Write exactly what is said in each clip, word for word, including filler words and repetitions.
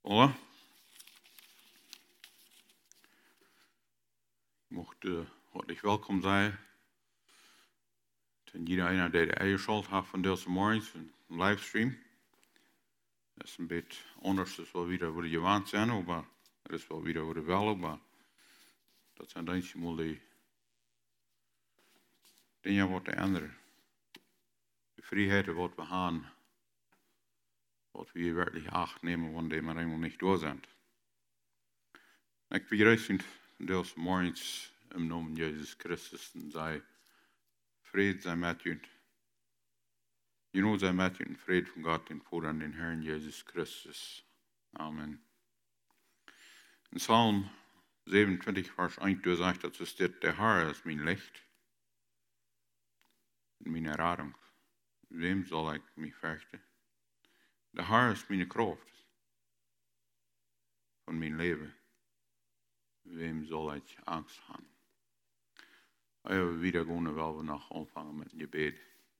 Hola. Ik mocht uh, hartelijk welkom zijn. Ten jeder einer, der eingeschaltet hat von deze morgens, een livestream. Dat is een beetje anders, dat is wel weer wat je gewend zijn, maar dat is wel weer wat je wel, maar dat zijn denk ik wel die dingen wat te änderen. De vrijheden wat we hebben, wat we werkelijk acht nemen, wanneer we eenmaal niet door zijn. Ik begrüße ihn deze morgens im Namen Jesus Christus und sei Friede sei mit euch. Je know sei mit euch und Friede von Gott, den Vater und den Herrn Jesus Christus. Amen. In Psalm siebenundzwanzig, Vers eins, du sagst, dass es steht, der Herr ist mein Licht und meine Rettung. Wem soll ich mich fürchten? Der Herr ist meine Kraft von mein Leben. Wem soll ich Angst haben? Wir wieder gehen, weil wir noch anfangen mit dem Gebet.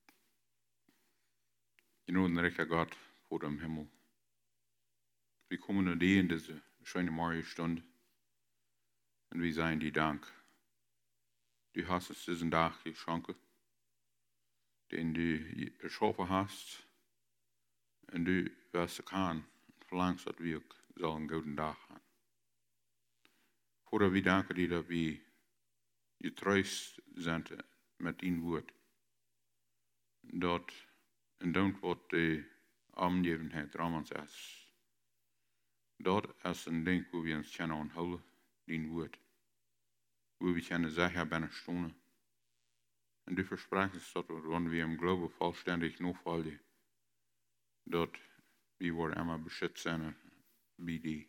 Je know, den rechter Gott vor dem Himmel. Wir kommen nur die in diese schöne Morgenstunde und wir sagen dir Dank. Du hast uns diesen Tag geschenkt, den du erschaffen hast und du wirst erkannt und verlangst, dass wir so einen guten Tag haben. Vater, wir danken dir, dass wir getröst sind mit deinem Wort. Dort in dem, was die Angebenheit Ramans ist. Dort ist ein Ding, wo wir uns können anhalten, dein Wort. Wo wir können sicher bei einer Stunde. Und du versprichst, dass wenn wir im Glauben vollständig nachfolgen, dort wir worden immer beschützt sein bei dir.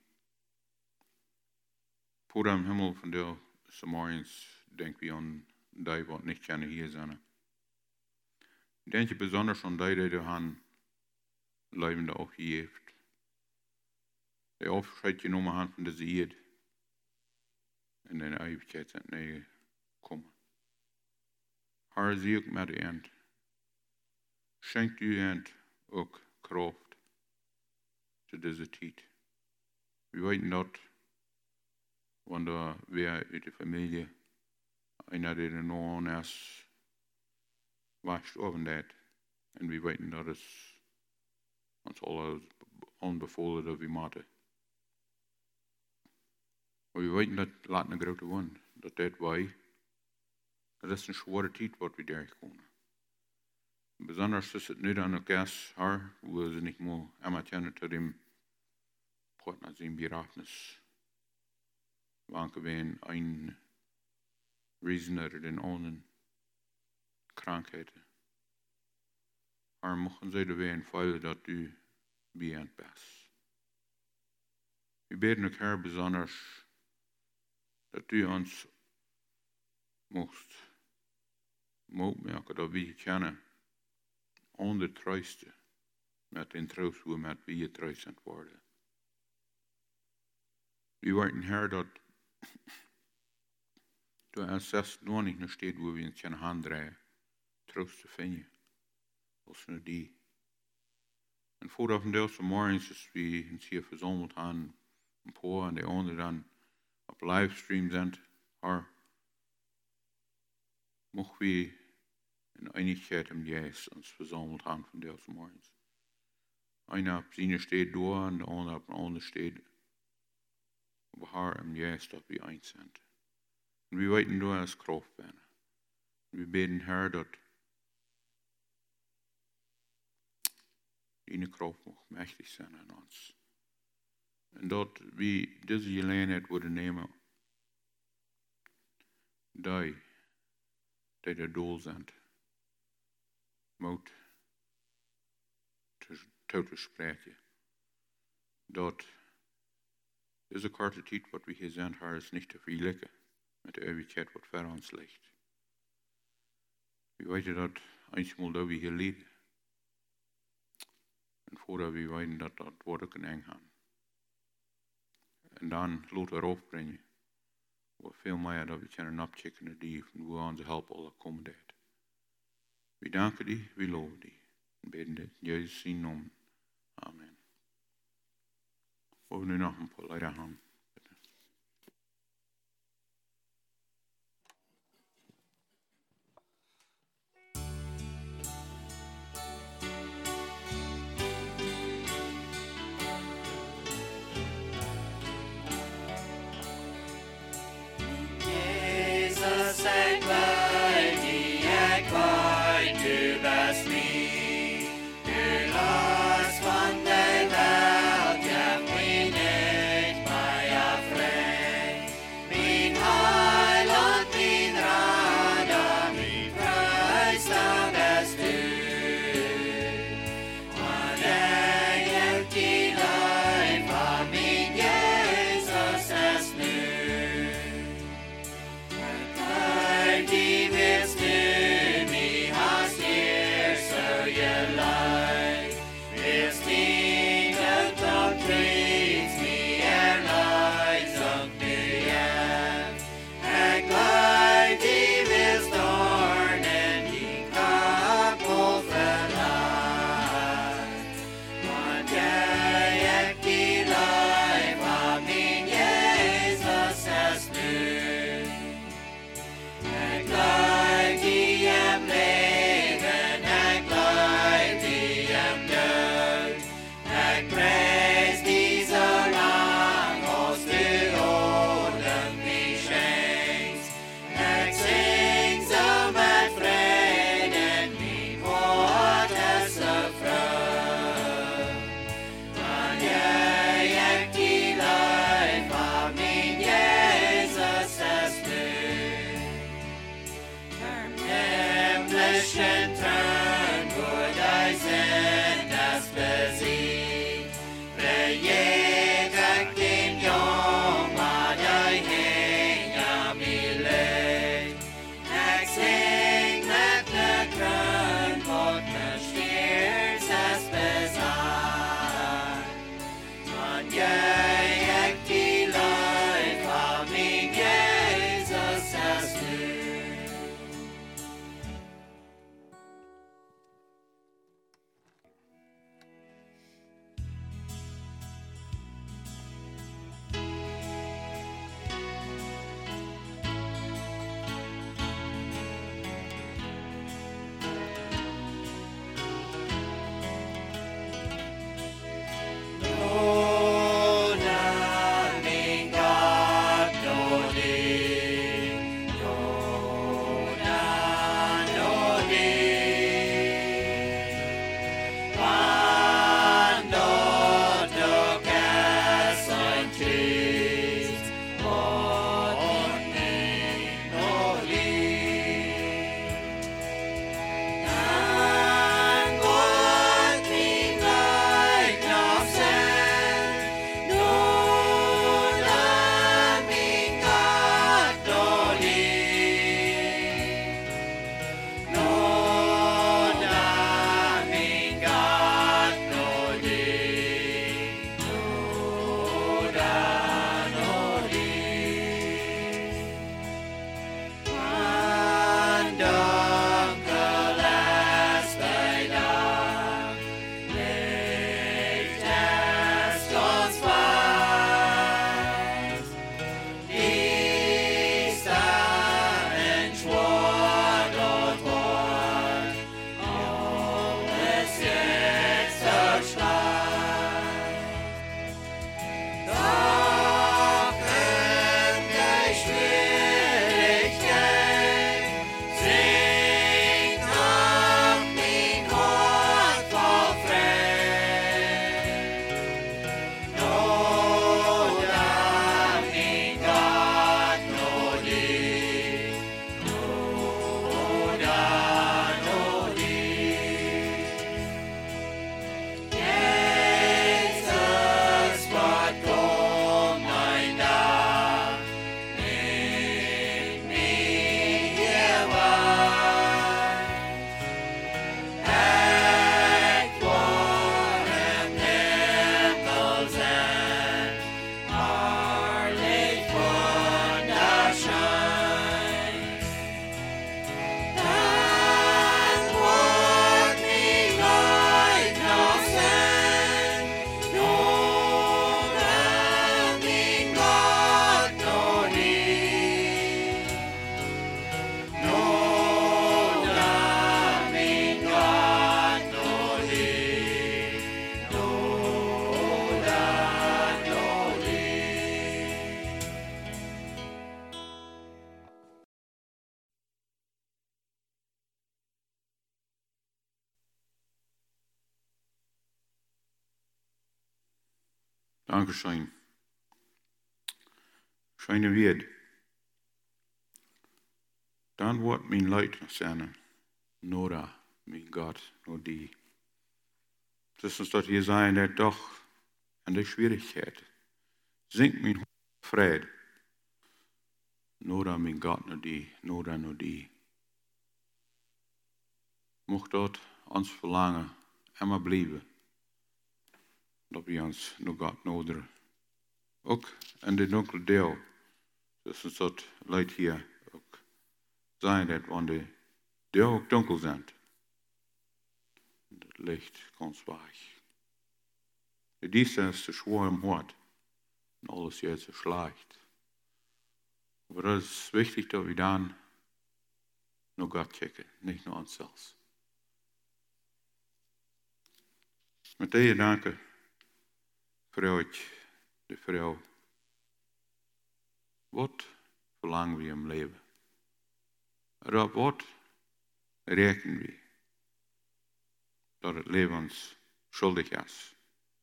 Vor dem Himmel von dir, morgens, denken wir an die, die nicht können hier sein. Ich denke besonders an die, die du haben, Leben auch hier heeft. Die Aufschritt genommen haben von dieser Erde. In der Ewigkeit sind näher gekommen. Herr, zie ik met de end. Schenkt u end ook kracht zu dieser Zeit. Wir weten dat, wanneer wir uit de familie, einer der noch an ist, war gestorben hat. Und wir weten, dass es uns alle unbefohlen, dass wir machen. Aber wir weten, dass das eine große Wunde, dass das war. Das ist eine schwere Zeit, was wir durchkommen. Besonders ist es nicht an der Gast, wo sie nicht mehr einmal zu dem Partner sein Beratnis. Wanke wenn ein Riesen oder den anderen Krankheiten. Aber machen sie da ein Fall, dass du bei bist. Wir beten auch Herr besonders, dass du uns musst merken, dass wir können ohne Tröste mit den Trost, wo wir wir tröstet worden. Wir wollten Herr, dass du als das noch nicht noch steht, wo wir uns in Hand drehen, Trost zu finden, als nur die. Und vor auf dem morgens, dass wir uns hier versammelt haben, ein paar und die anderen dann auf Livestream sind, Herr, mochten wir in Einigkeit im Geist uns versammelt haben von des morgens. Einer auf seine steht da und der andere auf der anderen steht. Aber Herr, im Geist, dass wir eins sind. Und wir weten nur als Kraft werden. Wir beten, Herr, dass deine Kraft noch mächtig sein an uns. Und dort, wie diese Gelegenheit würde nehmen, die, die der Doel sind, Mut zu sprechen. Dort, diese korte Zeit, was wir hier sind, Herr, ist nicht zu vergleichen mit der Ewigkeit, was vor uns liegt. Wir wissen, dass einmal da wir hier leben. Und vorher wir wissen, dass das Wort kann eng haben. Und dann laten we aufbrengen. Wo veel meer dat we kunnen abchecken naar die van hoe onze hulp alle komen deed. We danken die, we loven die. En bidden dit in Jezus' naam. Amen. Wo wir nu noch ein paar Leute haben. Von der Welt, ja, wie nicht bei Dankeschön. Schöne Wert. Dan wordt mijn leid zijn. Nora, mijn God, nur die. Dus is dat hier zijn dat toch en de schwierigheid. Zingt mijn vrede. Nora, mijn God, nur die. Nora, nur die. Mocht dat ons verlangen immer blijven. Dat we ons nog God nodig. Ook in de donkere deel. Dus is dat leid hier ook zijn dat wanneer de ook donker zijn. Het licht komt weg. De dienst is te zwaar im hart. En alles is zo slecht. Maar het is wichtig dat we dan naar God kijken, niet naar onszelf. Met deze danken vrouw ik de vrouw. Wat verlangen we im leven? En op wat rekenen we dat het leven ons schuldig is?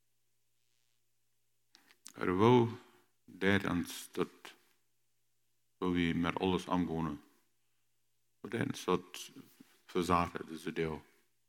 Er wil dat ons dat waar we met alles omgaan, dat ons dat verzaken, deze deel.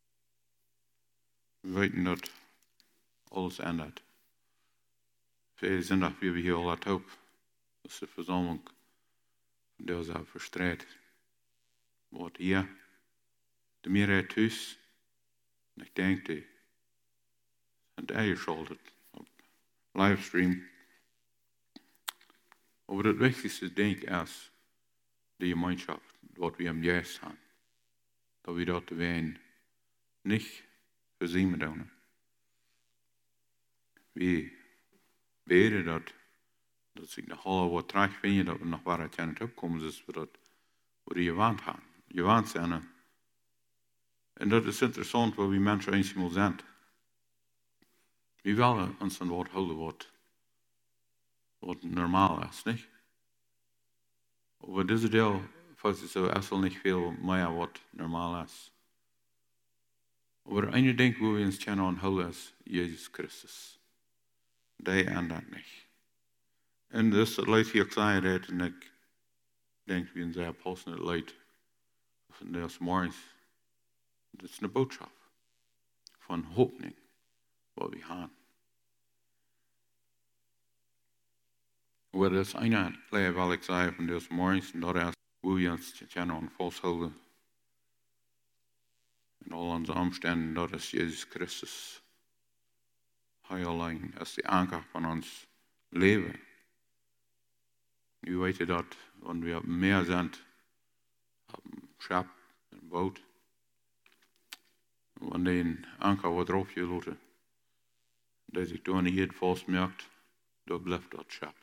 We weten dat alles ändert. Veel zondag wie we hier al het hoop. Dat is de verzameling van deze verstrijd. Wat hier, de meerheid thuis, en ik denk de, en de eingeschaltet op livestream. Maar het wichtigste denk ik is de gemeenschap, wat we hem juist hebben. Dat we dat wijn niet voorzien doen. We bidden dat, dat zich nog al wat terug vinden, dat we nog waar het aan het opkomen is, dat we je waant gaan. Je waant zijn. En dat is interessant waar we mensen eenmaal zijn. We willen ons aan wat houden wat, wat normaal is, niet? Maar deze deel, volgens het zo, is wel niet veel meer wat normaal is. Maar één ding waar we ons aan houden is Jezus Christus. Die en dat niet. En dus het leidt hier zei dat, en ik denk we in zijn apostel het leidt van deze morgens. Dat is een boodschap van hoopning wat we gaan. Maar dat is een plek wat ik zei van deze morgens, en dat is hoe we ons aan vasthouden. En al onze omstandigheden, dat is Jezus Christus. Hij alleen is de anker van ons leven. Nu weet je dat, wanneer we op het meer zijn, op een schip, een boot, wanneer een anker wordt opgelaten, dat zich door niet vastmerkt, dan blijft dat schip.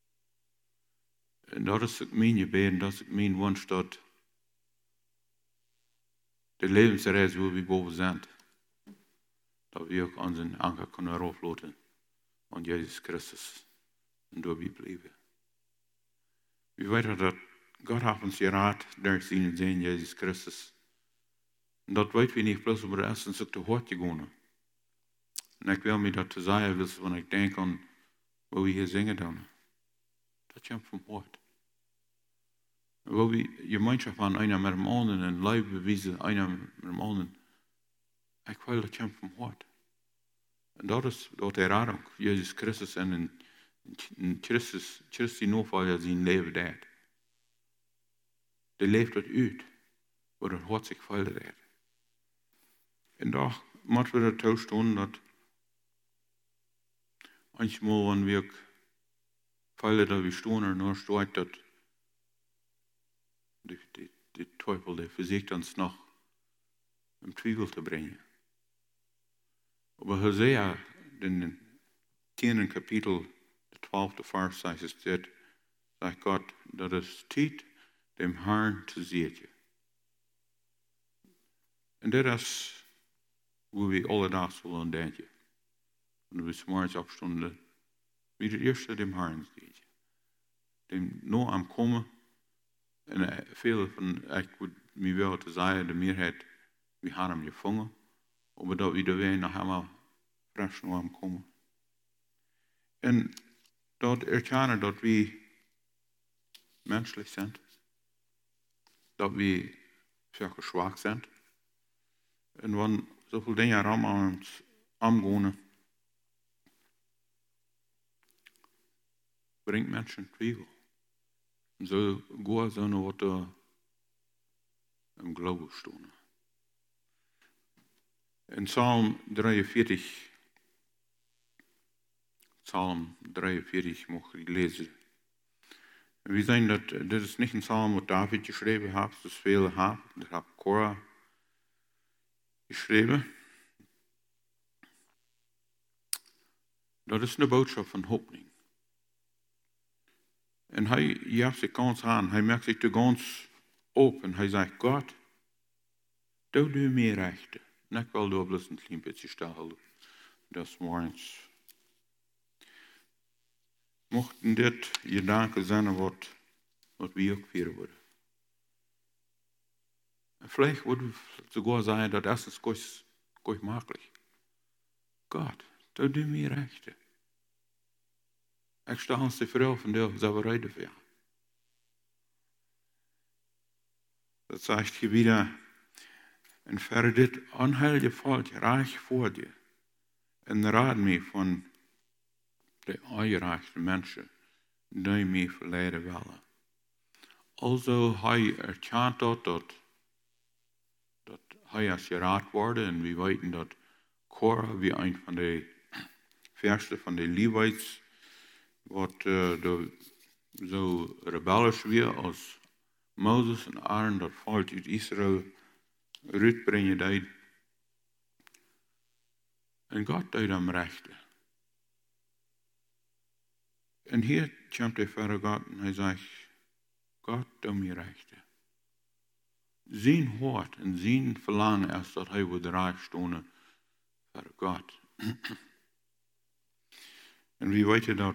En dat is ook mijn gebed, dat is ook mijn wens, dat de levensreis waar we boven zijn, dat we ook onze anker kunnen oploten aan Jezus Christus en door wie blijven. We weten dat God heeft ons geraad door zijn Zoon Jezus Christus. En dat weten we niet plus, maar dat is ook te hard gegaan. En ik wil me dat te zeggen, wanneer ik denk aan wat we hier zingen dan. Dat komt van hart. Waar we gemeenschap van einer met hem anderen en leven bewijzen einer met hem anderen. Ik wil dat komt van hart. En dat is wat hij raad ook. Jezus Christus en in, in Christus, Christus noodval zijn leven deed. Die leeft het uit, waar het hart zich vuil deed. En daar moeten we er toestaan dat manchmal, wanneer we ook vuilen dat we staan en dan staat dat de, de, de teufel die versucht ons nog in twijfel te brengen. Maar Hosea, in het tiende kapitel, de twaalfde vers, zegt het, zegt God, dat is tijd dem Herrn te zien. En dat is hoe we alle dagen zullen denken. Wanneer we 's morgens opstonden, wie het eerste dem Herrn zien. Dem nou aan komen, en veel van, ik moet me wel te zeggen, de meerheid, we hebben hem gevangen, maar dat we er weer nog helemaal fresh naar hem komen. En dat erkennen dat we menselijk zijn. Dat we zeker zwak zijn. En wanneer zoveel dingen aan ons aangaan, brengt mensen twijfel. Zo goed zijn wat er im Glauben stehen. In Psalm drieënveertig, Psalm drieënveertig mag ik lezen. We zijn dat, dit is niet een psalm wat David geschreven heeft, dus vele hebben, dat heeft Korah geschreven. Dat is een boodschap van hoopning. En hij geeft zich ganz aan, hij maakt zich te ganz open. Hij zegt, God, doe du meer rechten. En ik wil daar bloos een klein beetje stellen, des morgens. Mochten dit gedanken zijn wat, wat we ook vieren worden. En vielleicht worden we sogar zeggen, dat is het kost, kost makkelijk. God, doe du meer rechten. Ik sta ons de vrouw van de zaverij voor. Dat zegt je weer. En verder dit onheilige volk reich voor je. En raad me van de ongerechte mensen die mij verleiden willen. Also hij erkent dat, dat, dat hij als geraad wordt. En we weten dat Korah wie een van de verste van de Levites wat uh, de, zo rebellisch weer als Mozes en Aaron dat volk uit Israël uitbrengen deed. En God deed hem rechten. En hier komt hij verder God en hij zegt, God doe mij rechten. Zijn hart en zijn verlangen is dat hij wordt recht stonden voor God. En wie weet dat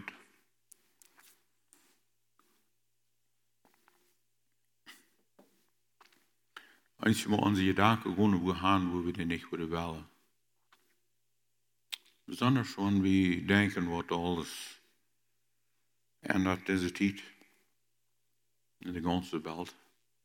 als we onze gedanken gewoon gaan, wo we die niet willen willen. Besonders wanneer we denken wat alles en dat deze tijd in de ganze wereld.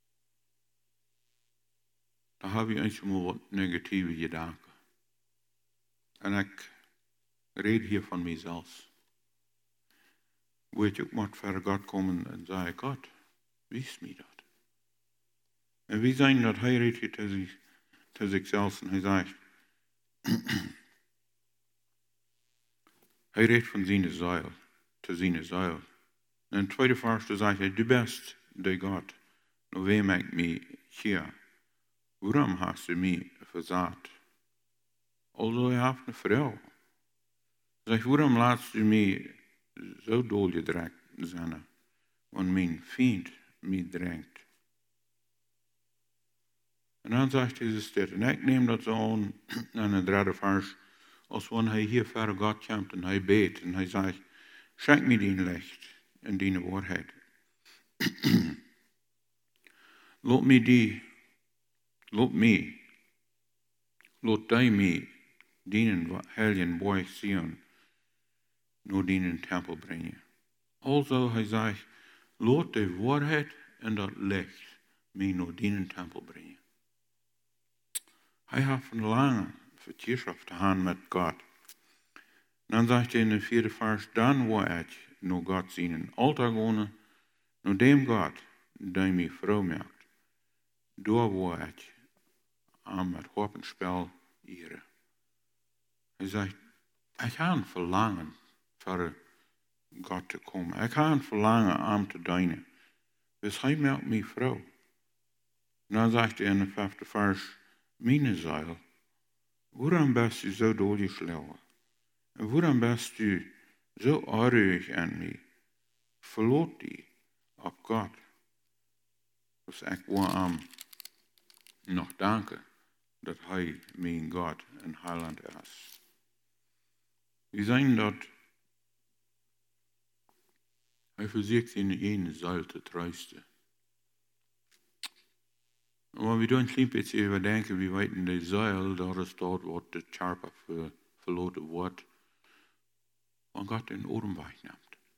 Dan heb je eenmaal wat negatieve gedanken. En ik red hier van mezelf. Wo ik ook moet voor God komen en zeggen, God, wijs me dat. En wie zijn dat hij redt hier te, zich, te zichzelf en hij zegt, hij redt van zijn zuil, te zijn zuil. En in het tweede vers zegt hij, du bist de God, nou wem maakt mij hier? Waarom hast du mij verzaad? Also hij heeft een vrouw. Zeg, waarom laat u mij zo doorgedrukt zijn, wanneer mijn vriend mij dringt? En dan zegt Jezus dit, en ik neem dat zo aan, aan het derde vers, als wanneer hij hier verder God komt en hij beet en hij zegt, schenk me die licht en die waarheid. Laat me die, laat me, laat die mij dienen heilige boy zien, naar die tempel brengen. Also, hij zegt, laat de waarheid en dat licht mij naar die tempel brengen. Hij heeft een lange vertierschaft te gaan met God. Dan zegt hij in de vierde vers, dan wil ik naar God zien. Altijd gewoon naar dem God, die mij vrouw maakt. Door wil ik aan met wapenspel eren. Hij zegt, ik ga een verlangen voor God te komen. Ik ga een verlangen aan te dienen. Dus hij maakt mij vrouw. Dan zegt hij in de vijfde vers, mijn zuil, waarom bent u zo doorgeslagen? En waarom bent u zo aardig aan mij? Verloot die op God. Dus ik wil hem nog danken dat hij mijn God en heiland is. We zijn dat hij verziekt in ene zuil te troosten. Maar we doen een klein beetje over denken, we weten de zuil, daar is dat wat de charpa voor verloten wordt. wann Gott den Ohren wegnimmt.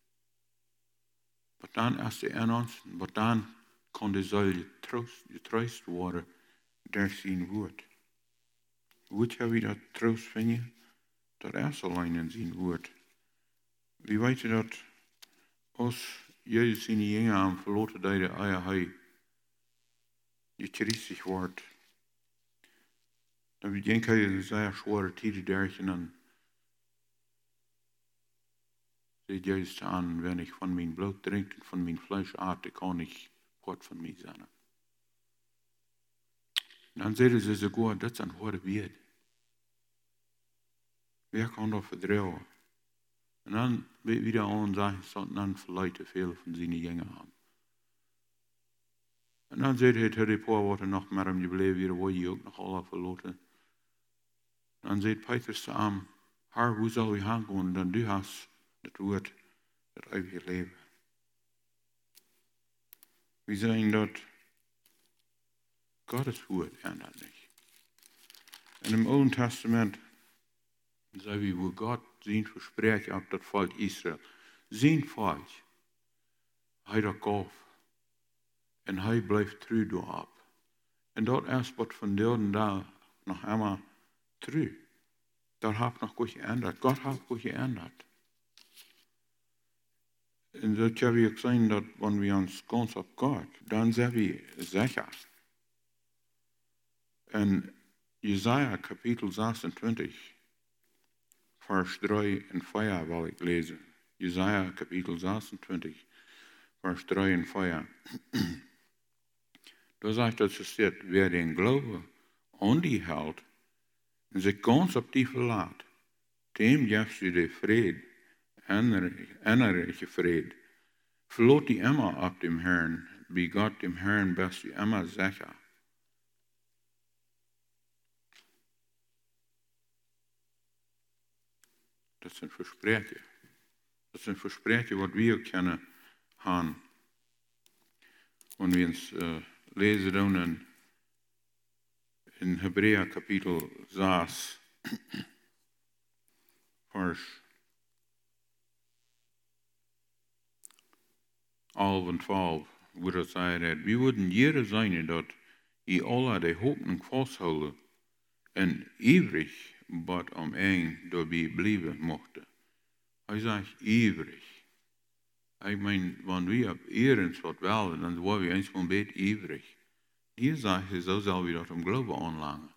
Aber dann erst die Ernsten, aber dann kann die Säule getröst worden durch sein Wort. Weet je wie dat troost vind je? Dat erst alleen in zijn woord. Wie weet je dat als Jezus zijn jongen aan verloten deed, eier hij gekristig wordt. Dan denk hij een zeer zware tijd derchen en zegt Jezus aan, wenn ich von mijn bloed drink en von mijn Fleisch ate, kan ik God van mij zijn. Dan zeiden ze sogar, dat is een harde woord. Wer kan dat vertrouwen? En dan wieder aan zeggen, dan verleidt te veel van zijn jongen aan. En dan zei hij tegen die paar woorden nog maar om je bleef weer, waar je ook nog alle verloten. En dan zei Petrus te hem, Herr, hoe zal we gaan gaan? Dan du hast het woord, het eeuwige leven. We zeggen dat Gottes woord ändert niet. En im Oude Testament zei we, wo Gott zijn versprechen op dat volk Israël, zijn volk, hij dat gaf. En hij blijft trouw daarop. En dat is wat van delen daar nog eenmaal trouw. Dat heeft nog goed geändert. God heeft goed geändert. En dat kan we ook zijn dat wanneer we ons ganz op God, dan zijn we zeker. En Jesaja kapitel zesentwintig, vers drie en vier wil ik lezen. Jesaja kapitel zesentwintig, vers drie en vier. Da sagt dat ze staat, wer den Glaube an die hält en zich ganz op die verlaat, dem gibst du de vrede, innerlijke vrede. Verlaat die immer op dem Herrn, bij Gott dem Herrn bist du immer sicher. Dat is een versprechen. Dat is een versprechen wat we ook kunnen gaan. Wanneer we ons uh, lezen dan in, in Hebräer kapitel zes, vers elf en twaalf, wo dat zei dat we worden jeder zijn dat je alle de hoopning vasthouden en ivrig wat om een daarbij blijven mochten. Hij zegt ivrig. Ik meen, wanneer we op ergens wat wilden, dan waren we eens een beetje ivrig. Hier zegt hij, zo zal we dat om geloven aanlangen.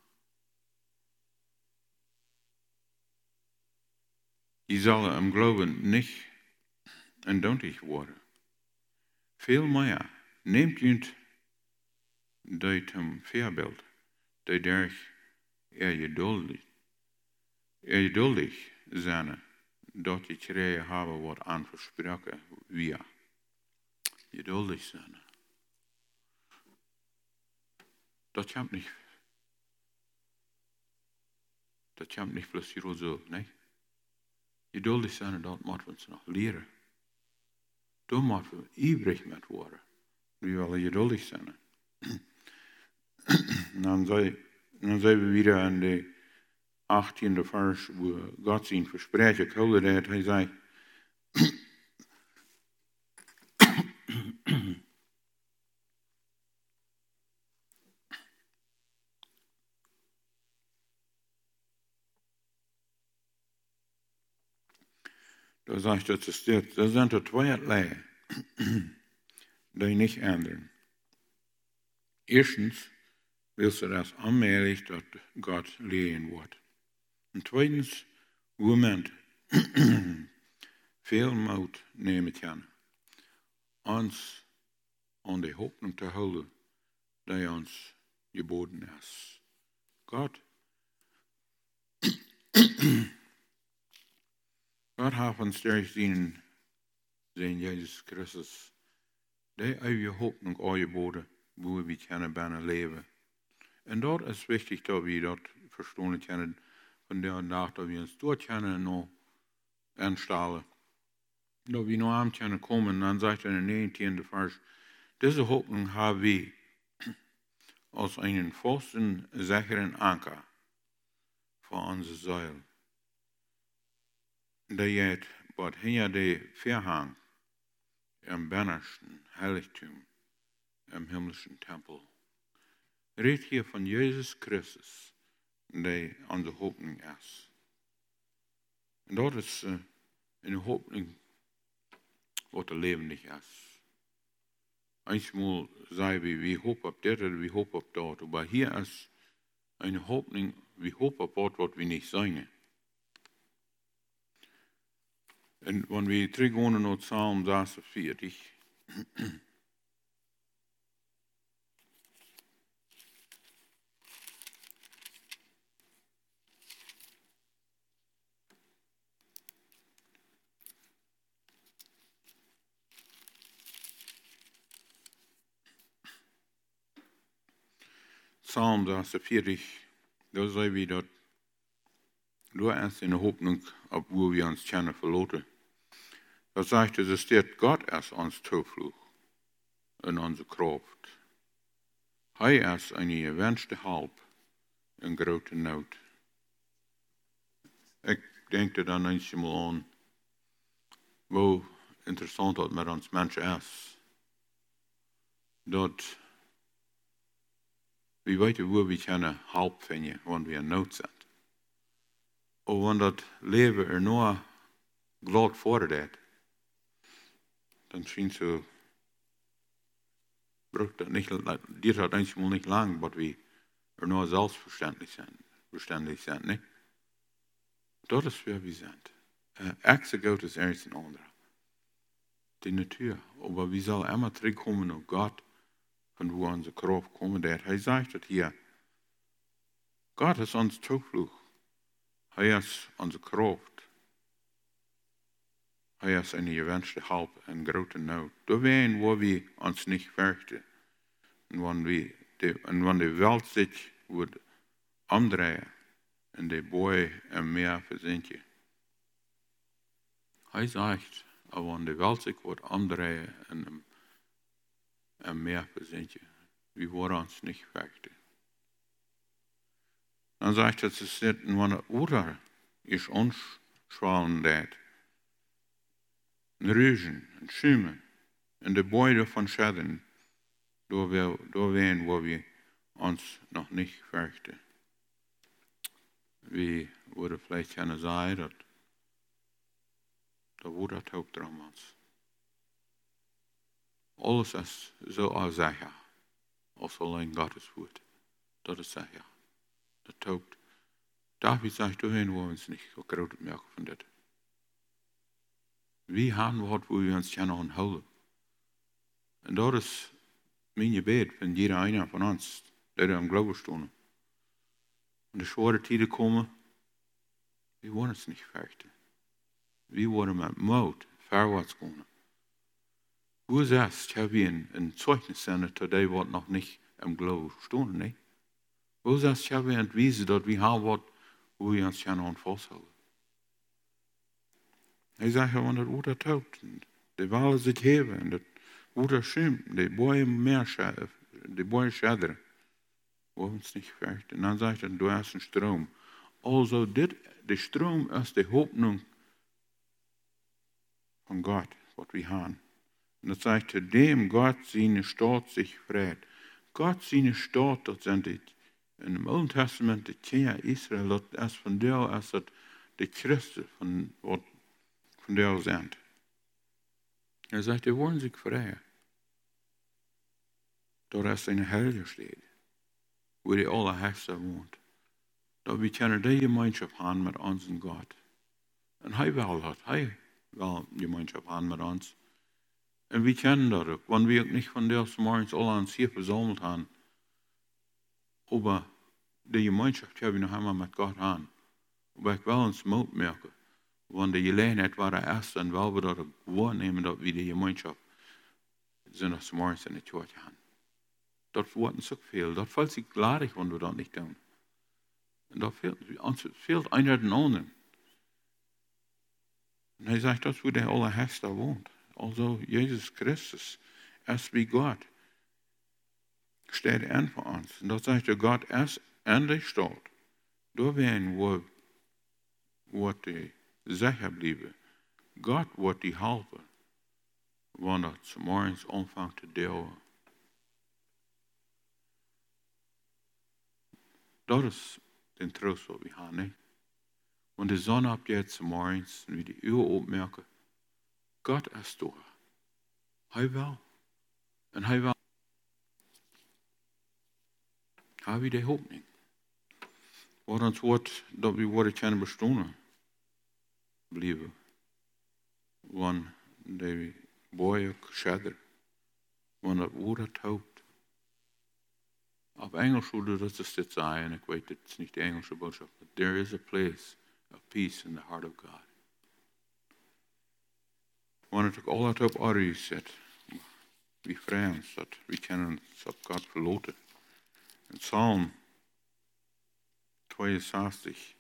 Je zal om geloven niet eenduidig worden. Veel meer neemt je dat hem voorbeeld, dat der er geduldig, er geduldig zijn, dat je kregen hebben wat aan versproken wie. Geduldig zijn. Dat komt niet. Dat komt niet plötzlich zo, nee. Geduldig zijn, dat moeten we ons nog leren. Daar moeten we ivrig met worden. We willen geduldig zijn. Dan zijn we weer aan de achttiende vers, wo God zijn versprechen gehouden heeft. Hij zei, da sagt dat es steht, da sind er zweierlei, die nicht ändern. Erstens willst du das allmählich, dass Gott lehen wird. Und zweitens, Moment, veel Mut nemen kann, uns an die Hoffnung zu houden, die uns geboten ist. Gott, Gott hat uns durch seinen, seinen Jesus Christus die eeuwige Hoffnung angeboten, wo wir können bijna leven. En dat is wichtig dat we dat verstaan kunnen, van der dag dat we ons door kunnen nog instellen. Dat we nog aan kunnen komen, dan zegt in de negentiende vers, deze Hoffnung hebben we als einen festen, sicheren Anker voor onze Seele. Die het wat hier de Verhang im Bernersten Heiligtum, im himmlischen Tempel. Redt hier von Jesus Christus, der unsere Hoffnung ist. Und dort ist uh, eine Hoffnung, wat er lebendig ist. Einmal sagen wir, wie hoop op dit oder wie hoop op dort. Aber hier ist eine Hoffnung, wie hoop op dort, wat wir nicht singen. Und wenn wir zurückgehen nach Psalm sechsundvierzig, Psalm sechsundvierzig, da sagen wir, dass du erst eine Hoffnung, obwohl wir uns kennen verloren. Da sagt es, es steht, Gott ist uns Zuflucht und unsere Kraft. Er ist eine gewünschte Halb in großer Not. Ich denke dann einmal an, wo interessant dat met ons Menschen ist, dass wir weten, wo wir keine Halb finden, wenn wir in Not sind. Und wenn das Leben er nur glad fordert, dann scheint so, braucht das nicht, dir hat einmal nicht lang, was wir er nur selbstverständlich sind, verständlich sind, nicht? Dat is wer wir sind. Exe Gott ist erst ein anderer. Die Natur. Aber wir sollen immer zurückkommen auf Gott, von wo unsere Kraft kommen wird. Er sagt das hier. Gott ist uns Zuflucht. Er ist unsere Kraft. Er ist eine gewünschte Halb in großer Not. Da wären, wo wir uns nicht fürchten. Und wenn, wir die, und wenn die Welt sich wird umdrehen, en de boy en meer verzintje. Hij zegt, als de welt zich wordt omdraaien en, en meer verzintje, we worden ons niet vechten. Dan zegt het, ze zitten, wanneer het oeder is ons schwalen deed. En reuzen, en schuimen, en de boy van schadden, door ween waar we ons nog niet vechten. We worden vielleicht kunnen zeggen dat de woord ook drama's. Alles is zo als zeggen, als alleen Gottes woord. Dat is zeggen. Dat ook. David zegt doorheen, wo we ons niet groot merken van dit. We hebben wat wo we ons kunnen onthouden. En dat is mijn gebed van jeder einer van ons, die er am Glauben stonden. Und die schwere Tiden kommen, wir wollen es nicht fürchten. Wir wollen mit Mut vorwärts gehen. Wo ist das? Ich habe ein, ein Zeugnis sendet, der wird noch nicht im Glauben stehen, nicht? Wo ist das? Ich habe ein Beweis, dass wir haben was, wo wir uns ja noch festhalten. Ich sage, wenn das Uter taugt, die Wale sich heben, das Uter schimmt, die Bäume mehr schädern, die Bäume schädern. Wir uns nicht fürchten. Und dann sagt er, du hast einen Strom. Also, dit, der Strom ist die Hoffnung von Gott, was wir haben. Und das sagt er, dem Gott seine Stadt sich freut. Gott seine Stadt, das sind die, in dem Alten Testament, die Kinder Israel, das ist von der, ist das die Christen, von, von der sind. Er sagt, die wollen sich freuen. Dort ist eine Hölle steht, wo die Allerhöchste wohnt. Da wir können die Gemeinschaft haben mit uns und Gott. Und er will das, er will Gemeinschaft haben mit uns. Und wir kennen das auch, wenn wir nicht von der morgens alle uns hier versammelt haben, aber die Gemeinschaft haben wir noch einmal mit Gott haben. Aber ich will uns Mut merken, wenn die Gelegenheit war der erste, dann wollen wir das wahrnehmen, dass wir die Gemeinschaft sind, dass morgens in der Kirche haben. Das wird uns so viel. Das fällt sich gladig, wenn wir das nicht tun. Und da fehlt uns fehlt einer den anderen. Und er sagt, das wo der Allerhöchste wohnt. Also Jesus Christus, erst wie Gott, steht an für uns. Und das sagt er, Gott erst an der Stadt. Da werden, wo, wo die sicher bleiben, Gott wordt die helpen, wanneer het morgens aanvangt te delen. Dat is de troost wat we hebben. Nee? Want de zon opgaat morgens en we die uur opmerken, God is door. Hij wil. En hij wil. Hebben we die hoop niet? Wat ons wordt dat we worden kunnen bestaan blijven. Want de boeien schedder. Want het woord het houdt. Op Engels zou dat is dit zijn, en ik weet het is niet de Engelse boodschap. But there is a place of peace in the heart of God. Wanneer ik al het op orde zet, wie vreemd dat we kennen ons op God verloten. In Psalm tweeënzestig.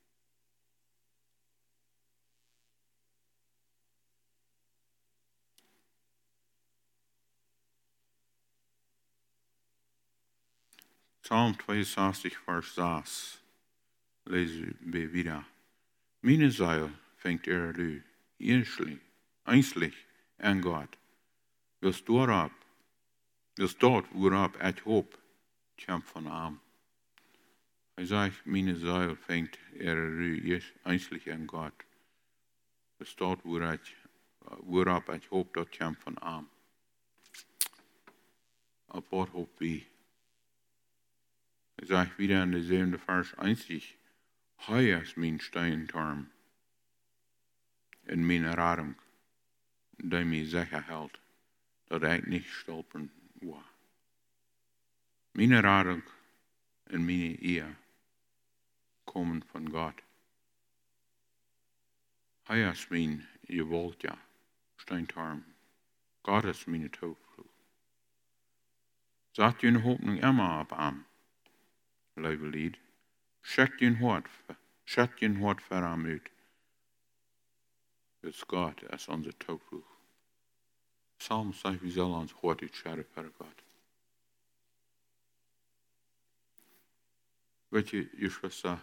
Psalm tweeënzestig, vers zes. Lezen we wieder. Meine Seele fängt er lu, einschlich, einschlich an Gott. Willst du ab, willst dort, worauf ich hoop, kämpf von arm. Hij zegt, meine Seele fängt er lu, einschlich an Gott. Willst dort, worauf ich hoop, dort kämpf von arm. Op wat hoop wie? Hij zegt wieder in de zevende vers, einzig, hij is mijn steinturm. En mijn rading, die mij zeker houdt, dat ik niet stolperen wil. Mijn rading en mijn eer komen van God. Hij is mijn gewoltje, steinturm. God is mijn toevlucht. Zet je hoopning immer op hem, lieve lied. Zet je hart, zet je hart voor hem uit. Dus God is onze toevlucht. Psalm zegt, we zullen ons hart uitscheren voor God. Weet je, je zuster,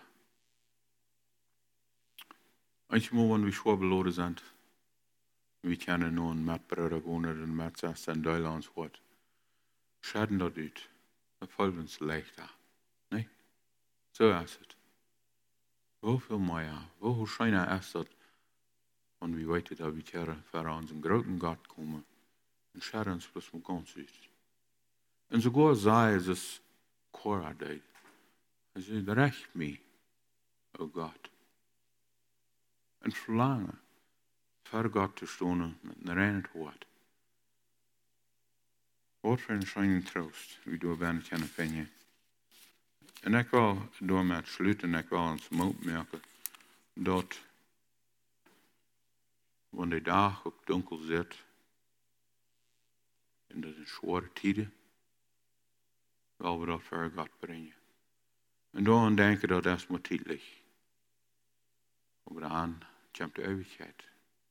als je wanneer we schwer beloren zijn, we kennen nu een met Brüder en met zes en deel ons hart. Schaden dat uit, dan valt ons leichter. Nee? Zo is het. Hoeveel meer, hoeveel schijner is dat, want we weten dat we keren voor onze grote God komen. En schaden ons plus met ons uit. En sogar zei es Korah deed. Hij zei, recht mij, o God. En verlangen voor God te staan met een rein hart. Wat voor een schijnende troost we door bijna kunnen vinden. En ik wil door met sluiten, ik wil ons opmerken dat wanneer de dag op donker zit, en dat is zware tijden, wil we dat voor God brengen. En dan denken dat dat maar tijdelijk. Maar dan komt de eeuwigheid.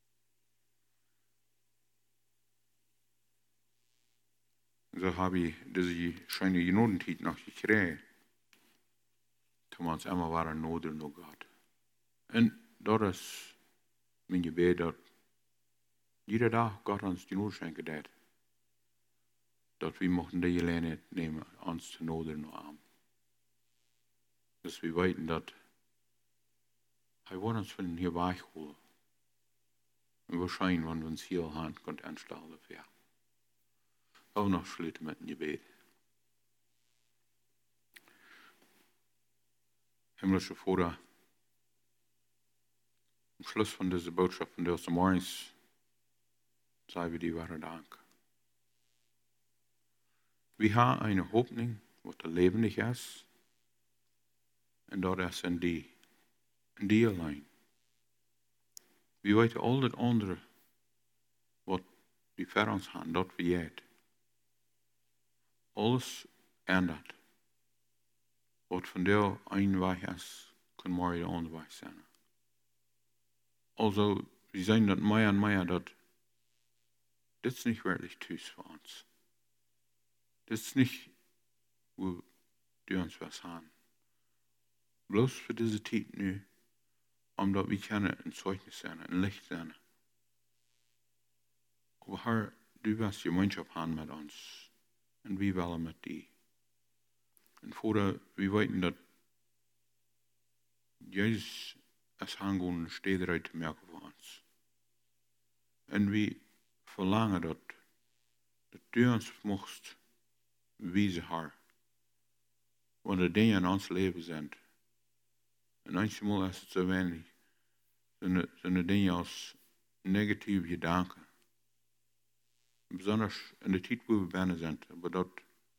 Zo heb je deze schijnende genodentijd nog gekregen. Toen we ons immer waren nodig naar God. En dat is mijn gebed dat iedere dag God ons die nood schenken deed. Dat we mochten die gelegenheid nemen ons te nodig naar hem. Dus we weten dat hij wil ons van hier wegholen. En waarschijnlijk, wanneer we ons hier hand kunt aanstellen. Ja. Ook nog sluiten met een gebed. Himmlische Vater, am Schluss von dieser Botschaft von deze morgens sei wir die wahre Dank. Wir haben eine Hoffnung, wat lebendig ist, und dat is in die, in die allein. Wir weten al dat andere, wat wir voor ons hebben, dat we jet. Alles ändert. Wat van jou een weg is, kan morgen de andere weg zijn. Also, wir sagen dat mehr und mehr, dat dit is nicht wirklich thuis für uns. Dit is nicht, wo die uns was haben. Bloß für diese Zeit nu, omdat wir können ein Zeugnis sein, ein Licht sein, We haar, du was gemeenschap aan met ons. En wie willen met die. En voordat we weten dat Jezus als hangoen steeds uit te merken voor ons. En we verlangen dat, dat u ons mocht wijzen haar. Wat de dingen in ons leven zijn. En manchmal is het zo weinig. Zijn de dingen als negatieve gedanken. Besonders in de tijd waar we bijna zijn. Maar dat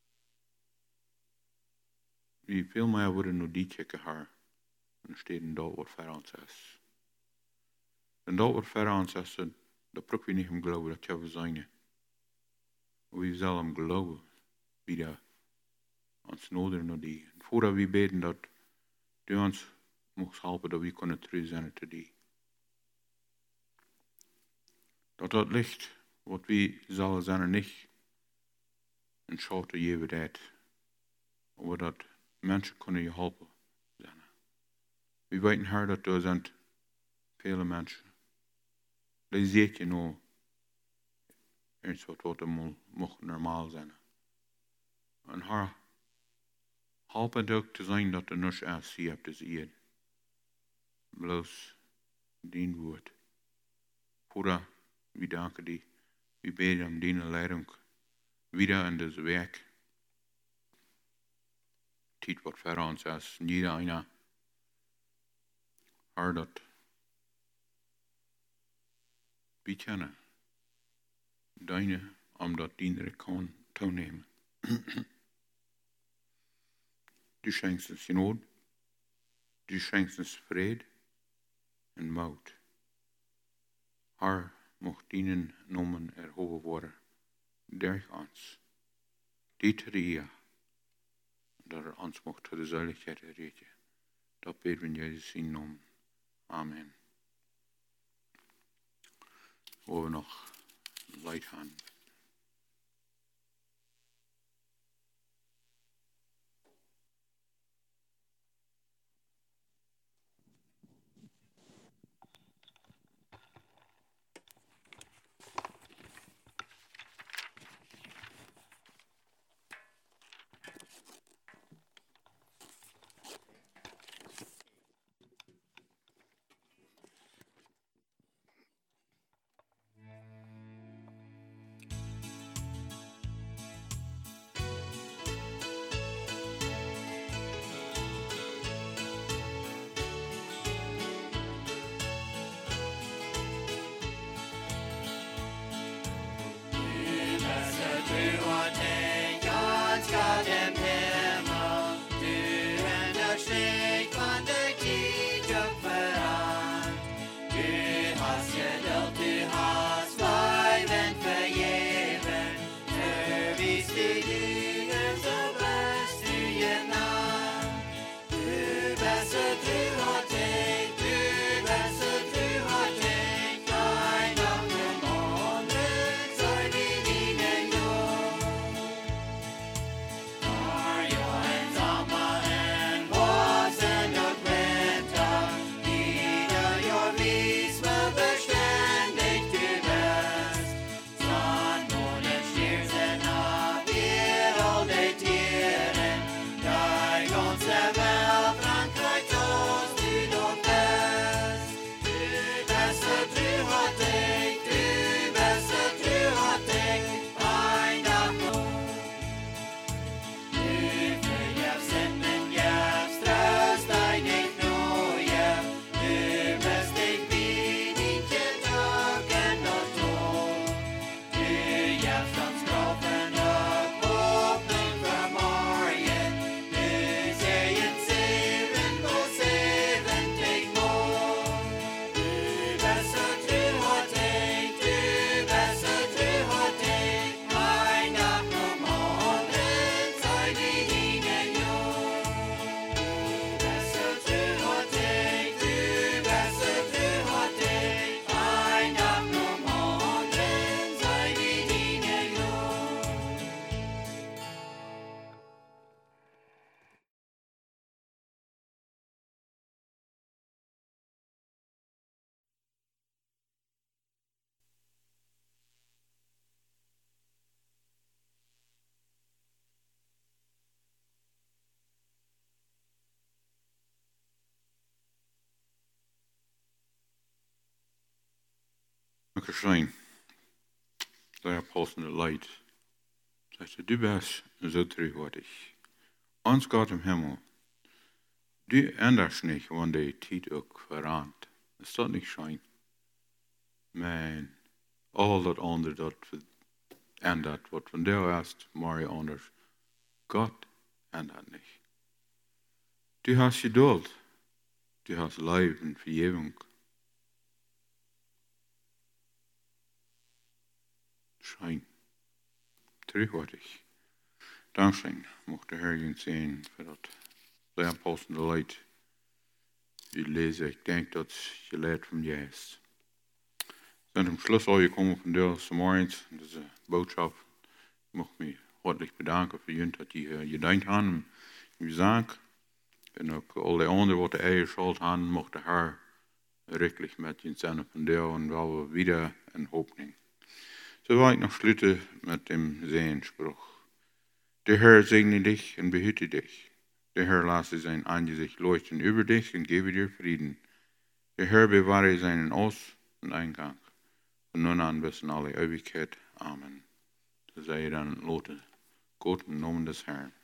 we veel meer worden naar die kijken haar. En steeds dat wat voor ons is. En dat wat voor ons is, dat probeer we niet om geloven dat je we zijn. We zullen hem geloven. Wie dat ons nodig naar die. En voordat we beten dat u ons mocht helpen dat we kunnen terug zijn te die. Dat dat licht wat we zullen zijn niet een schoute jeverheid. Maar dat mensen kunnen je helpen zijn. We weten haar dat er zijn vele mensen. Die ziet je nou iets wat wat mocht normaal zijn. En haar helpen ook te zijn dat er niks als zie op de ziel. Bloos dien woord. Voordat we danken die, we bidden om die leiding. Wieder in deze werk. Tijd wat voor ons is. Niet einer. Haar dat. We kennen. Deine, omdat die kan toenemen. Du schenkst ons genade. Du schenkst ons vrede en moed. Haar mocht dienen noemen erhoven worden. Durch ons. Dit ria. Dat er ons mocht tot de zaligheid herreden. Dat bidden we in Jezus in naam. Amen. Waar we nog leid gaan. Schein. Der Apostel Leid. Sagte, du bist so treuhäutig. Uns Gott im Himmel. Du änderst nicht, wenn die Zeit auch verrannt. Ist das nicht schön? Man, all das andere, das ändert, was von der erst mal anders. Gott ändert nicht. Du hast Geduld. Du hast Leben, Vergebung. Schein. Treuhäutig. Dankeschön. Mocht der Herr Ihnen sehen für das der Apostel Leid. Ich lese, ich denke, dass je leid von Jesus. Wir sind am Schluss auch gekommen von der Morgens, diese Botschaft. Ich möchte mich herzlich bedanken für jeden, dass die hier gedenkt haben. Ich sage, und auch alle anderen, die die Schuld haben, möchte der Herr wirklich mit ihnen sein von der und wir wieder in Hoffnung. So war ich noch schließe mit dem Sehenspruch. Der Herr segne dich und behüte dich. Der Herr lasse sein Angesicht leuchten über dich und gebe dir Frieden. Der Herr bewahre seinen Aus- und Eingang. Von nun an bis in alle Ewigkeit. Amen. So sei dann Lote. Gott im Namen des Herrn.